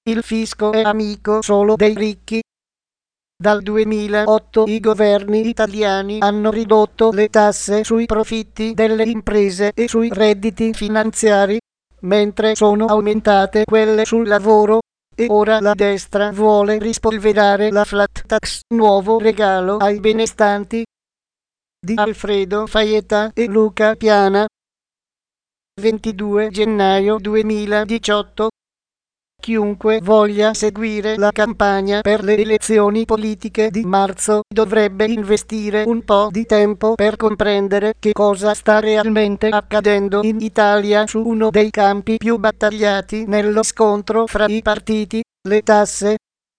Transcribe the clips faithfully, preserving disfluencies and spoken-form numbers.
Il fisco è amico solo dei ricchi. Dal duemilaotto i governi italiani hanno ridotto le tasse sui profitti delle imprese e sui redditi finanziari, mentre sono aumentate quelle sul lavoro, e ora la destra vuole rispolverare la flat tax, nuovo regalo ai benestanti. Di Alfredo Faetta e Luca Piana. ventidue gennaio duemiladiciotto. Chiunque voglia seguire la campagna per le elezioni politiche di marzo dovrebbe investire un po' di tempo per comprendere che cosa sta realmente accadendo in Italia su uno dei campi più battagliati nello scontro fra i partiti, le tasse.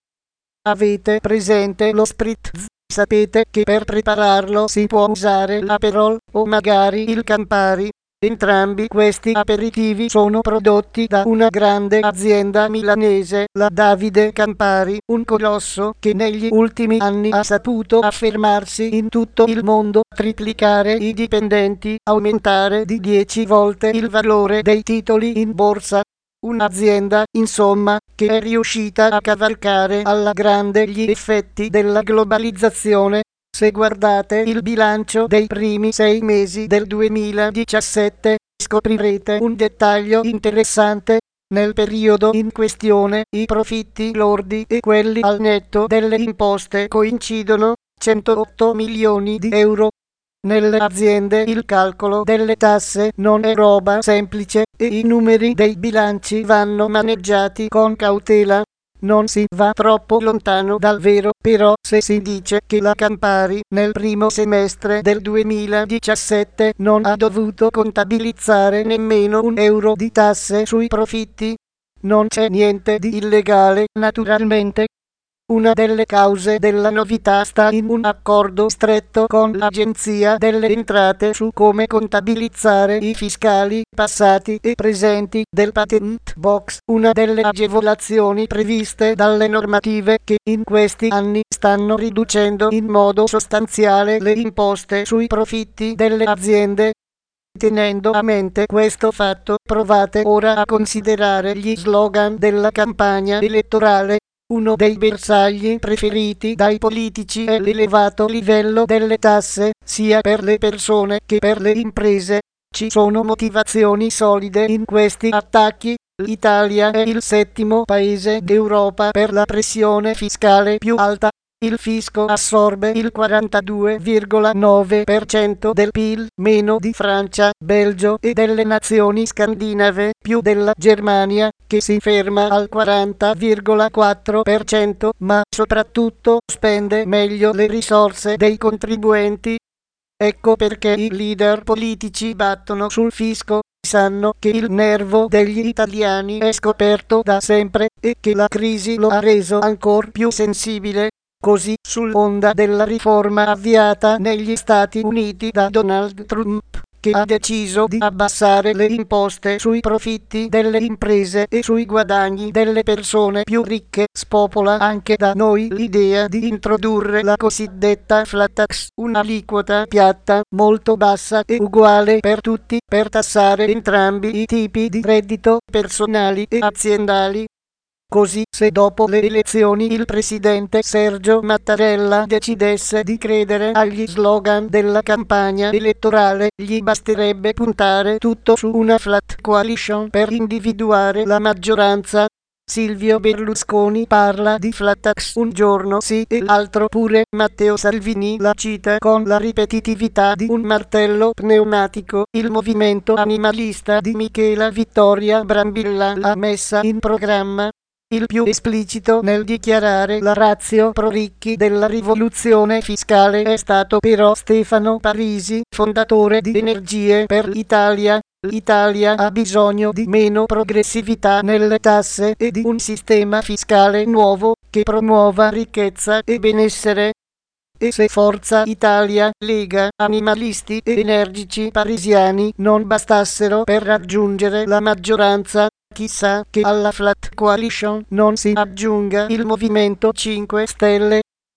Avete presente lo spritz? Sapete che per prepararlo si può usare l'Aperol o magari il Campari. Entrambi questi aperitivi sono prodotti da una grande azienda milanese, la Davide Campari, un colosso che negli ultimi anni ha saputo affermarsi in tutto il mondo, triplicare i dipendenti, aumentare di dieci volte il valore dei titoli in borsa. Un'azienda, insomma, che è riuscita a cavalcare alla grande gli effetti della globalizzazione. Se guardate il bilancio dei primi sei mesi del duemiladiciassette, scoprirete un dettaglio interessante. Nel periodo in questione, i profitti lordi e quelli al netto delle imposte coincidono, centootto milioni di euro. Nelle aziende il calcolo delle tasse non è roba semplice e i numeri dei bilanci vanno maneggiati con cautela. Non si va troppo lontano dal vero, però, se si dice che la Campari nel primo semestre del duemiladiciassette non ha dovuto contabilizzare nemmeno un euro di tasse sui profitti. Non c'è niente di illegale, naturalmente. Una delle cause della novità sta in un accordo stretto con l'Agenzia delle Entrate su come contabilizzare i fiscali passati e presenti del Patent Box, una delle agevolazioni previste dalle normative che in questi anni stanno riducendo in modo sostanziale le imposte sui profitti delle aziende. Tenendo a mente questo fatto, provate ora a considerare gli slogan della campagna elettorale. Uno dei bersagli preferiti dai politici è l'elevato livello delle tasse, sia per le persone che per le imprese. Ci sono motivazioni solide in questi attacchi. L'Italia è il settimo paese d'Europa per la pressione fiscale più alta. Il fisco assorbe il quarantadue virgola nove per cento del P I L, meno di Francia, Belgio e delle nazioni scandinave, più della Germania, che si ferma al quaranta virgola quattro per cento, ma soprattutto spende meglio le risorse dei contribuenti. Ecco perché i leader politici battono sul fisco. Sanno che il nervo degli italiani è scoperto da sempre e che la crisi lo ha reso ancora più sensibile. Così, sull'onda della riforma avviata negli Stati Uniti da Donald Trump, che ha deciso di abbassare le imposte sui profitti delle imprese e sui guadagni delle persone più ricche, spopola anche da noi l'idea di introdurre la cosiddetta flat tax, un'aliquota piatta, molto bassa e uguale per tutti, per tassare entrambi i tipi di reddito, personali e aziendali. Così, se dopo le elezioni il presidente Sergio Mattarella decidesse di credere agli slogan della campagna elettorale, gli basterebbe puntare tutto su una flat coalition per individuare la maggioranza. Silvio Berlusconi parla di flat tax un giorno sì e l'altro pure. Matteo Salvini la cita con la ripetitività di un martello pneumatico. Il movimento animalista di Michela Vittoria Brambilla l'ha messa in programma. Il più esplicito nel dichiarare la ratio pro ricchi della rivoluzione fiscale è stato però Stefano Parisi, fondatore di Energie per l'Italia. L'Italia ha bisogno di meno progressività nelle tasse e di un sistema fiscale nuovo che promuova ricchezza e benessere. E se Forza Italia, Lega, animalisti e energici parisiani non bastassero per raggiungere la maggioranza, chissà che alla flat coalition non si aggiunga il Movimento cinque Stelle.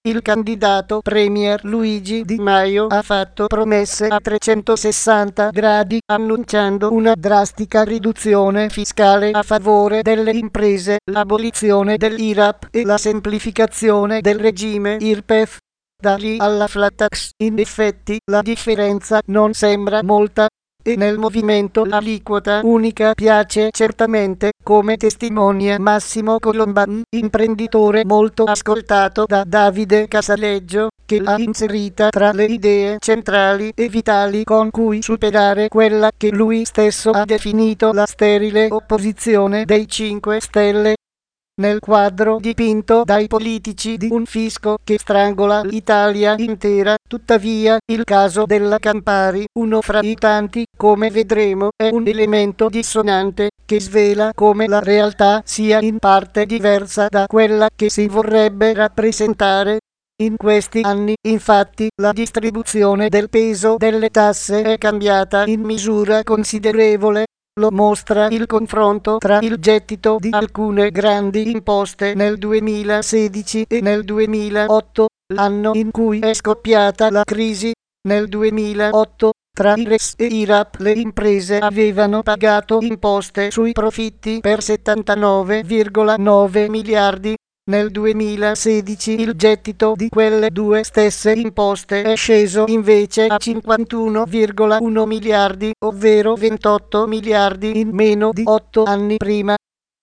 il candidato premier Luigi Di Maio ha fatto promesse a trecentosessanta gradi annunciando una drastica riduzione fiscale a favore delle imprese, l'abolizione dell'I R A P e la semplificazione del regime I R P E F. Da lì alla flat tax, in effetti, la differenza non sembra molta. E nel movimento l'aliquota unica piace certamente, come testimonia Massimo Colomban, imprenditore molto ascoltato da Davide Casaleggio, che l'ha inserita tra le idee centrali e vitali con cui superare quella che lui stesso ha definito la sterile opposizione dei cinque Stelle. Nel quadro dipinto dai politici di un fisco che strangola l'Italia intera, tuttavia, il caso della Campari, uno fra i tanti, come vedremo, è un elemento dissonante che svela come la realtà sia in parte diversa da quella che si vorrebbe rappresentare. In questi anni, infatti, la distribuzione del peso delle tasse è cambiata in misura considerevole. Lo mostra il confronto tra il gettito di alcune grandi imposte nel duemilasedici e nel duemilaotto, l'anno in cui è scoppiata la crisi. Nel duemilaotto, tra I R E S e I R A P le imprese avevano pagato imposte sui profitti per settantanove virgola nove miliardi. Nel duemilasedici il gettito di quelle due stesse imposte è sceso invece a cinquantuno virgola uno miliardi, ovvero ventotto miliardi in meno di otto anni prima.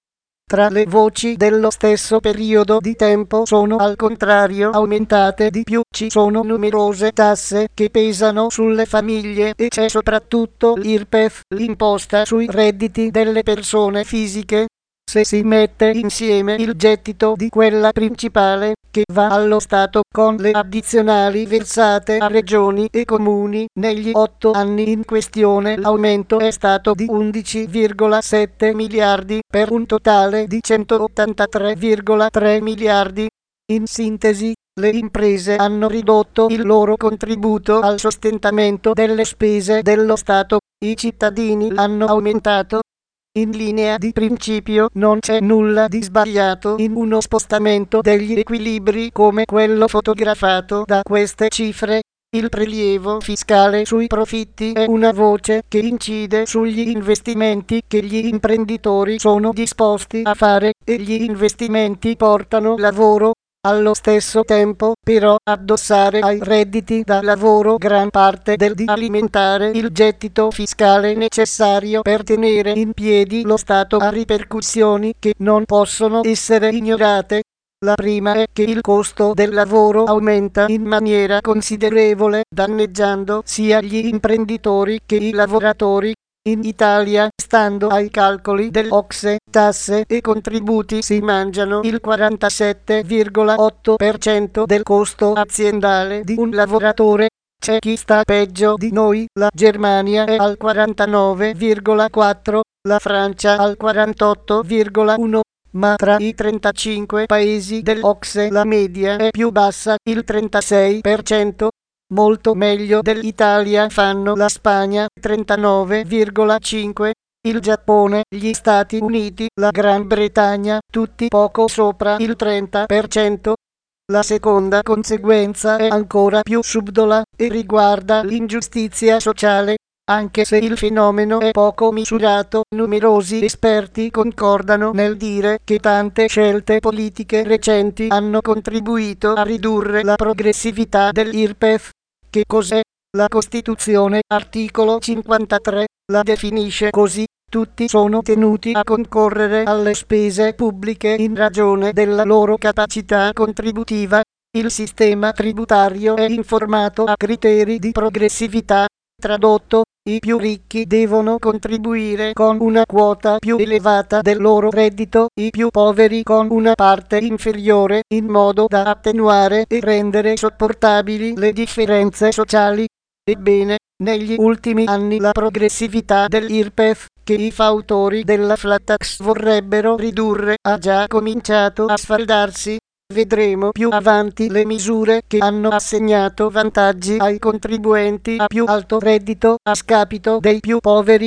Tra le voci dello stesso periodo di tempo sono al contrario aumentate di più, ci sono numerose tasse che pesano sulle famiglie e c'è soprattutto l'I R P E F, l'imposta sui redditi delle persone fisiche. Se si mette insieme il gettito di quella principale, che va allo Stato, con le addizionali versate a regioni e comuni, negli otto anni in questione l'aumento è stato di undici virgola sette miliardi, per un totale di centottantatré virgola tre miliardi. In sintesi, le imprese hanno ridotto il loro contributo al sostentamento delle spese dello Stato, i cittadini l'hanno aumentato. In linea di principio non c'è nulla di sbagliato in uno spostamento degli equilibri come quello fotografato da queste cifre. Il prelievo fiscale sui profitti è una voce che incide sugli investimenti che gli imprenditori sono disposti a fare e gli investimenti portano lavoro. Allo stesso tempo, però, addossare ai redditi da lavoro gran parte del di alimentare il gettito fiscale necessario per tenere in piedi lo Stato ha ripercussioni che non possono essere ignorate. La prima è che il costo del lavoro aumenta in maniera considerevole, danneggiando sia gli imprenditori che i lavoratori. In Italia, stando ai calcoli dell'O C S E, tasse e contributi si mangiano il quarantasette virgola otto per cento del costo aziendale di un lavoratore. C'è chi sta peggio di noi, la Germania è al quarantanove virgola quattro, la Francia al quarantotto virgola uno, ma tra i trentacinque paesi dell'O C S E la media è più bassa, il trentasei per cento. Molto meglio dell'Italia fanno la Spagna, trentanove virgola cinque, il Giappone, gli Stati Uniti, la Gran Bretagna, tutti poco sopra il trenta per cento. La seconda conseguenza è ancora più subdola e riguarda l'ingiustizia sociale. Anche se il fenomeno è poco misurato, numerosi esperti concordano nel dire che tante scelte politiche recenti hanno contribuito a ridurre la progressività dell'I R P E F. Che cos'è? La Costituzione, articolo cinquantatré, la definisce così: tutti sono tenuti a concorrere alle spese pubbliche in ragione della loro capacità contributiva. Il sistema tributario è informato a criteri di progressività. Tradotto, i più ricchi devono contribuire con una quota più elevata del loro reddito, i più poveri con una parte inferiore, in modo da attenuare e rendere sopportabili le differenze sociali. Ebbene, negli ultimi anni la progressività dell'I R P E F, che i fautori della flat tax vorrebbero ridurre, ha già cominciato a sfaldarsi. Vedremo più avanti le misure che hanno assegnato vantaggi ai contribuenti a più alto reddito a scapito dei più poveri.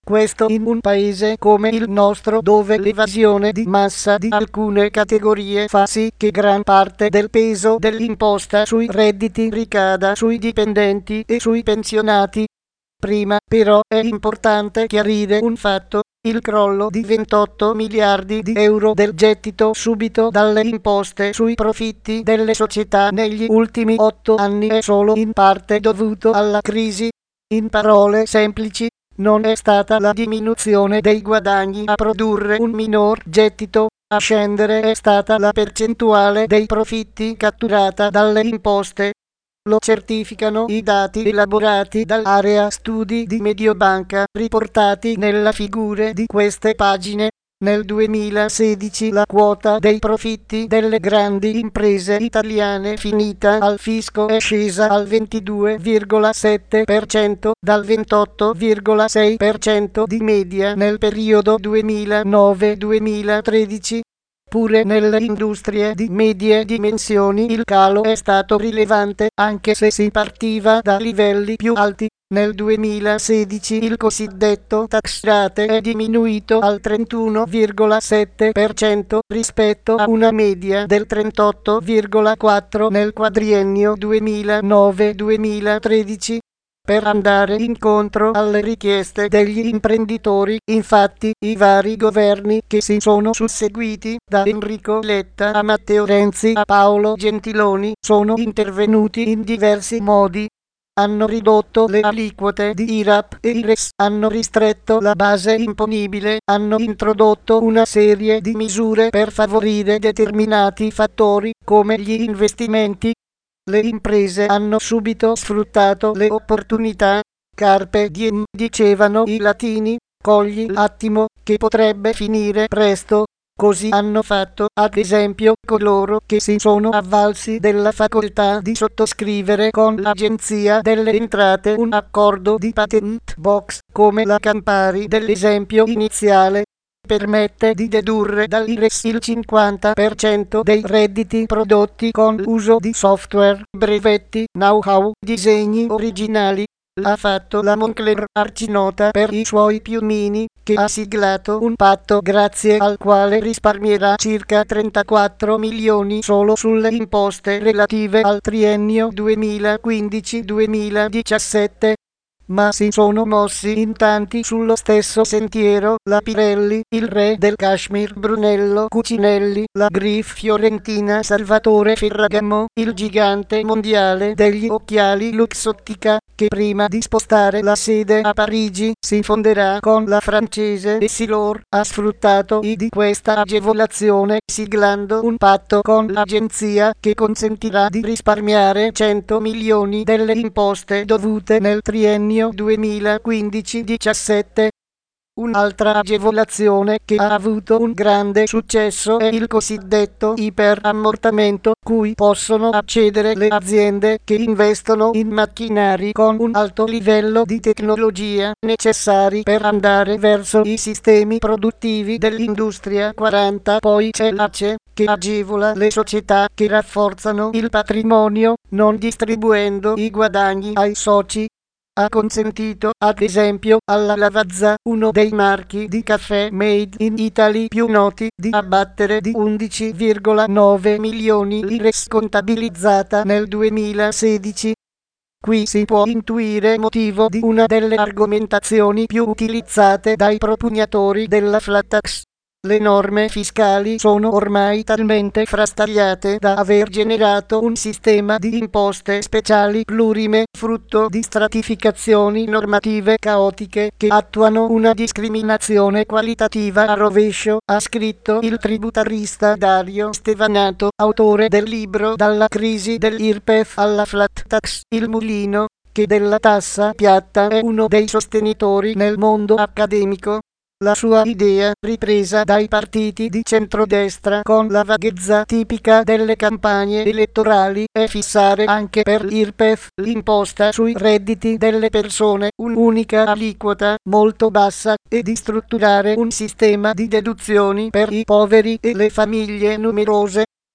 Questo in un paese come il nostro, dove l'evasione di massa di alcune categorie fa sì che gran parte del peso dell'imposta sui redditi ricada sui dipendenti e sui pensionati. Prima, però, è importante chiarire un fatto: il crollo di ventotto miliardi di euro del gettito subito dalle imposte sui profitti delle società negli ultimi otto anni è solo in parte dovuto alla crisi. In parole semplici, non è stata la diminuzione dei guadagni a produrre un minor gettito, a scendere è stata la percentuale dei profitti catturata dalle imposte. Lo certificano i dati elaborati dall'area studi di Mediobanca, riportati nella figura di queste pagine. Nel duemilasedici la quota dei profitti delle grandi imprese italiane finita al fisco è scesa al ventidue virgola sette per cento dal ventotto virgola sei per cento di media nel periodo duemilanove duemilatredici. Pure nelle industrie di medie dimensioni il calo è stato rilevante, anche se si partiva da livelli più alti. Nel duemilasedici il cosiddetto tax rate è diminuito al trentuno virgola sette per cento rispetto a una media del trentotto virgola quattro per cento nel quadriennio duemilanove duemilatredici. Per andare incontro alle richieste degli imprenditori, infatti, i vari governi che si sono susseguiti, da Enrico Letta a Matteo Renzi a Paolo Gentiloni, sono intervenuti in diversi modi. Hanno ridotto le aliquote di I R A P e I R E S, hanno ristretto la base imponibile, hanno introdotto una serie di misure per favorire determinati fattori, come gli investimenti. Le imprese hanno subito sfruttato le opportunità. Carpe diem, dicevano i latini, cogli l'attimo, che potrebbe finire presto. Così hanno fatto, ad esempio, coloro che si sono avvalsi della facoltà di sottoscrivere con l'Agenzia delle Entrate un accordo di patent box, come la Campari dell'esempio iniziale. Permette di dedurre dall'I R E S il cinquanta per cento dei redditi prodotti con l'uso di software, brevetti, know-how, disegni originali. Ha fatto la Moncler, arcinota per i suoi piumini, che ha siglato un patto grazie al quale risparmierà circa trentaquattro milioni solo sulle imposte relative al triennio duemilaquindici duemiladiciassette. Ma si sono mossi in tanti sullo stesso sentiero: la Pirelli, il re del Kashmir Brunello Cucinelli, la Grif Fiorentina Salvatore Ferragamo, il gigante mondiale degli occhiali Luxottica, che prima di spostare la sede a Parigi si fonderà con la francese Essilor, ha sfruttato i di questa agevolazione siglando un patto con l'agenzia che consentirà di risparmiare cento milioni delle imposte dovute nel triennio duemilaquindici diciassette. Un'altra agevolazione che ha avuto un grande successo è il cosiddetto iperammortamento, cui possono accedere le aziende che investono in macchinari con un alto livello di tecnologia, necessari per andare verso i sistemi produttivi dell'industria quaranta. Poi c'è l'A C E, che agevola le società che rafforzano il patrimonio, non distribuendo i guadagni ai soci. Ha consentito, ad esempio, alla Lavazza, uno dei marchi di caffè made in Italy più noti, di abbattere di undici virgola nove milioni l'I R E S contabilizzata nel duemilasedici. Qui si può intuire il motivo di una delle argomentazioni più utilizzate dai propugnatori della flat tax. Le norme fiscali sono ormai talmente frastagliate da aver generato un sistema di imposte speciali plurime, frutto di stratificazioni normative caotiche che attuano una discriminazione qualitativa a rovescio, ha scritto il tributarista Dario Stevanato, autore del libro Dalla crisi dell'I R P E F alla flat tax, il mulino, che della tassa piatta è uno dei sostenitori nel mondo accademico. La sua idea, ripresa dai partiti di centrodestra con la vaghezza tipica delle campagne elettorali, è fissare anche per l'I R P E F l'imposta sui redditi delle persone, un'unica aliquota molto bassa, e di strutturare un sistema di deduzioni per i poveri e le famiglie numerose.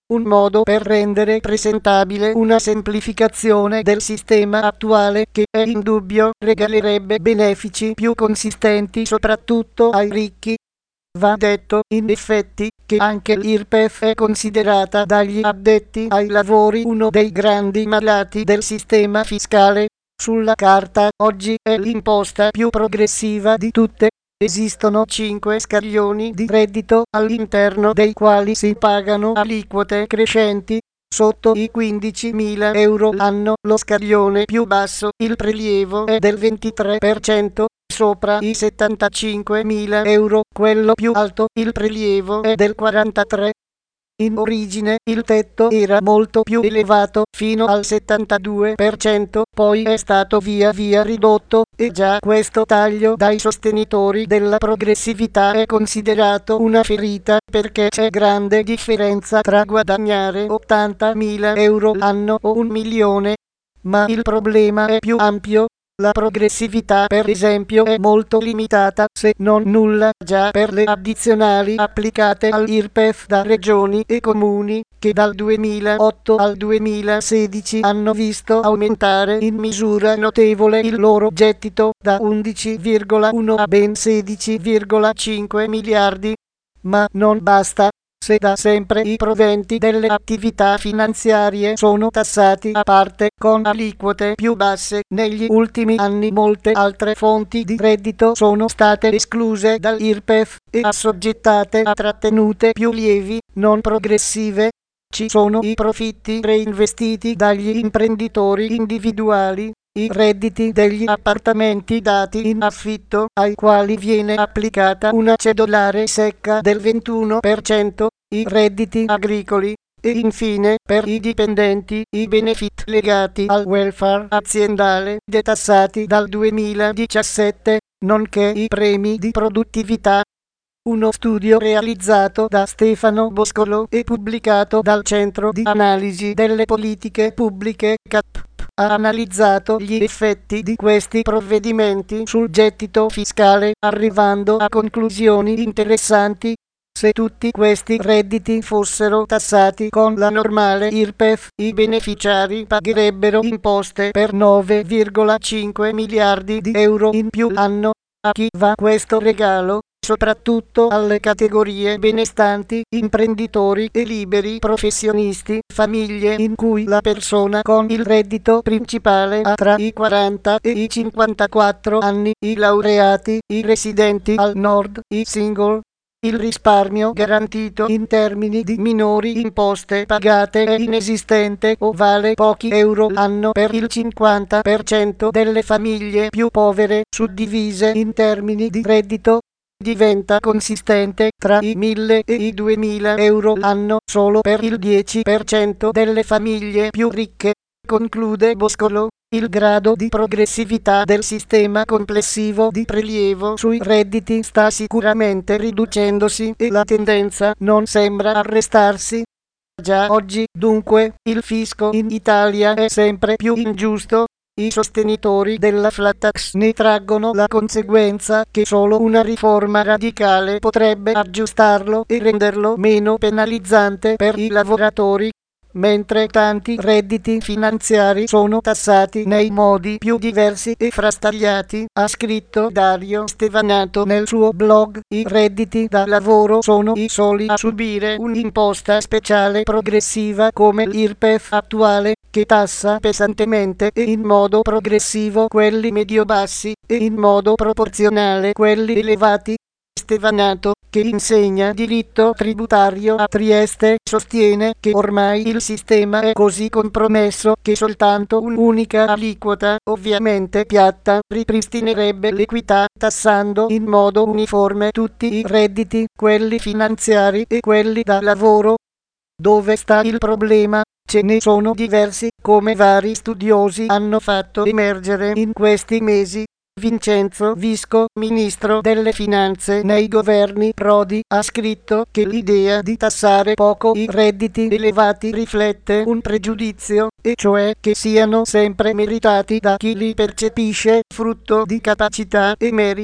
un modo per rendere presentabile una semplificazione del sistema attuale che è indubbio regalerebbe benefici più consistenti soprattutto ai ricchi. Va detto, in effetti, che anche l'I R P E F è considerata dagli addetti ai lavori uno dei grandi malati del sistema fiscale. Sulla carta, oggi è l'imposta più progressiva di tutte. Esistono cinque scaglioni di reddito all'interno dei quali si pagano aliquote crescenti. Sotto i quindicimila euro l'anno lo scaglione più basso, il prelievo è del ventitré per cento. Sopra i settantacinquemila euro, quello più alto, il prelievo è del quarantatré per cento. In origine il tetto era molto più elevato, fino al settantadue per cento, poi è stato via via ridotto, e già questo taglio dai sostenitori della progressività è considerato una ferita, perché c'è grande differenza tra guadagnare ottantamila euro l'anno o un milione. Ma il problema è più ampio. La progressività, per esempio, è molto limitata, se non nulla, già per le addizionali applicate all'I R P E F da regioni e comuni, che dal duemilaotto al duemilasedici hanno visto aumentare in misura notevole il loro gettito, da undici virgola uno a ben sedici virgola cinque miliardi. Ma non basta. Se da sempre i proventi delle attività finanziarie sono tassati a parte con aliquote più basse, negli ultimi anni molte altre fonti di reddito sono state escluse dall'I R P E F e assoggettate a trattenute più lievi, non progressive. Ci sono i profitti reinvestiti dagli imprenditori individuali, i redditi degli appartamenti dati in affitto, ai quali viene applicata una cedolare secca del ventuno per cento, i redditi agricoli, e infine, per i dipendenti, i benefit legati al welfare aziendale, detassati dal duemiladiciassette, nonché i premi di produttività. Uno studio realizzato da Stefano Boscolo e pubblicato dal Centro di Analisi delle Politiche Pubbliche C A P ha analizzato gli effetti di questi provvedimenti sul gettito fiscale, arrivando a conclusioni interessanti. Se tutti questi redditi fossero tassati con la normale I R P E F, i beneficiari pagherebbero imposte per nove virgola cinque miliardi di euro in più l'anno. A chi va questo regalo? Soprattutto alle categorie benestanti, imprenditori e liberi professionisti, famiglie in cui la persona con il reddito principale ha tra i quaranta e i cinquantaquattro anni, i laureati, i residenti al nord, i single. Il risparmio garantito in termini di minori imposte pagate è inesistente o vale pochi euro l'anno per il cinquanta per cento delle famiglie più povere, suddivise in termini di reddito. Diventa consistente tra i mille e i duemila euro l'anno solo per il dieci per cento delle famiglie più ricche. Conclude Boscolo, il grado di progressività del sistema complessivo di prelievo sui redditi sta sicuramente riducendosi e la tendenza non sembra arrestarsi. Già oggi, dunque, il fisco in Italia è sempre più ingiusto. I sostenitori della flat tax ne traggono la conseguenza che solo una riforma radicale potrebbe aggiustarlo e renderlo meno penalizzante per i lavoratori, mentre tanti redditi finanziari sono tassati nei modi più diversi e frastagliati, ha scritto Dario Stevanato nel suo blog. I redditi da lavoro sono i soli a subire un'imposta speciale progressiva come l'I R P E F attuale, che tassa pesantemente e in modo progressivo quelli medio-bassi e in modo proporzionale quelli elevati. Stevanato, che insegna diritto tributario a Trieste, sostiene che ormai il sistema è così compromesso che soltanto un'unica aliquota, ovviamente piatta, ripristinerebbe l'equità, tassando in modo uniforme tutti i redditi, quelli finanziari e quelli da lavoro. Dove sta il problema? Ce ne sono diversi, come vari studiosi hanno fatto emergere in questi mesi. Vincenzo Visco, ministro delle finanze nei governi Prodi, ha scritto che l'idea di tassare poco i redditi elevati riflette un pregiudizio, e cioè che siano sempre meritati da chi li percepisce, frutto di capacità e merito.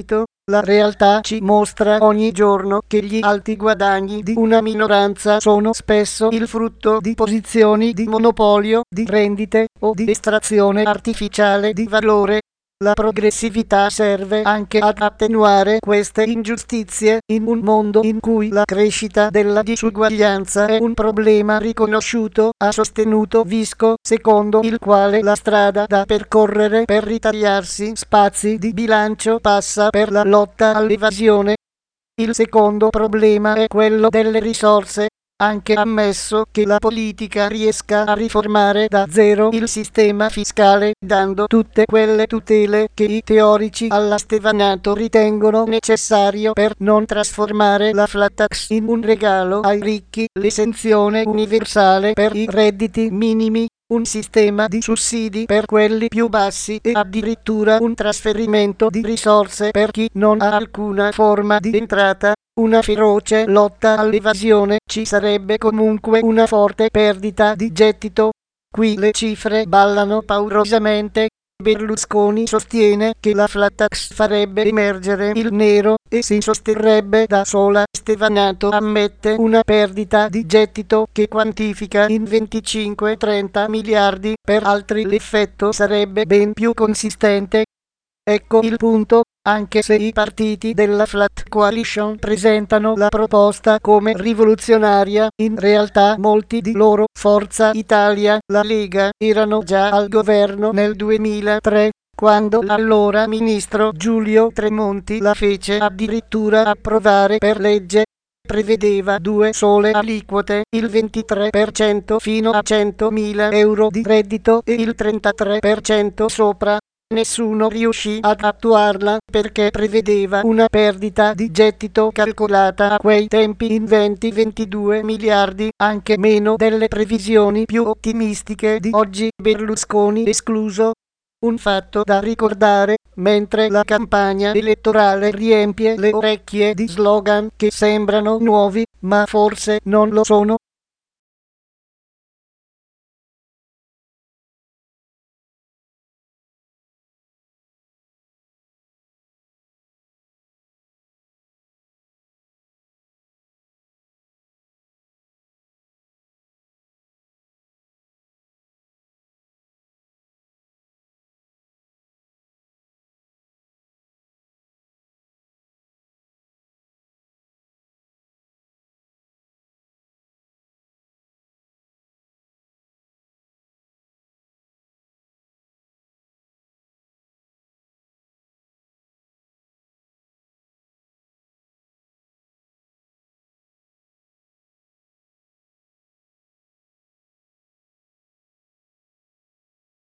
La realtà ci mostra ogni giorno che gli alti guadagni di una minoranza sono spesso il frutto di posizioni di monopolio, di rendite o di estrazione artificiale di valore. La progressività serve anche ad attenuare queste ingiustizie in un mondo in cui la crescita della disuguaglianza è un problema riconosciuto, ha sostenuto Visco, secondo il quale la strada da percorrere per ritagliarsi spazi di bilancio passa per la lotta all'evasione. Il secondo problema è quello delle risorse. Anche ammesso che la politica riesca a riformare da zero il sistema fiscale, dando tutte quelle tutele che i teorici alla Stevanato ritengono necessario per non trasformare la flat tax in un regalo ai ricchi, l'esenzione universale per i redditi minimi, un sistema di sussidi per quelli più bassi e addirittura un trasferimento di risorse per chi non ha alcuna forma di entrata. Una feroce lotta all'evasione, ci sarebbe comunque una forte perdita di gettito. Qui le cifre ballano paurosamente. Berlusconi sostiene che la flat tax farebbe emergere il nero e si sosterrebbe da sola. Stevanato ammette una perdita di gettito che quantifica in venticinque trenta miliardi, per altri l'effetto sarebbe ben più consistente. Ecco il punto. Anche se i partiti della Flat Coalition presentano la proposta come rivoluzionaria, in realtà molti di loro, Forza Italia, la Lega, erano già al governo nel duemilatré, quando l'allora ministro Giulio Tremonti la fece addirittura approvare per legge. Prevedeva due sole aliquote, il ventitré per cento fino a centomila euro di reddito e il trentatré per cento sopra. Nessuno riuscì ad attuarla perché prevedeva una perdita di gettito calcolata a quei tempi in venti ventidue miliardi, anche meno delle previsioni più ottimistiche di oggi, Berlusconi escluso. Un fatto da ricordare, mentre la campagna elettorale riempie le orecchie di slogan che sembrano nuovi, ma forse non lo sono,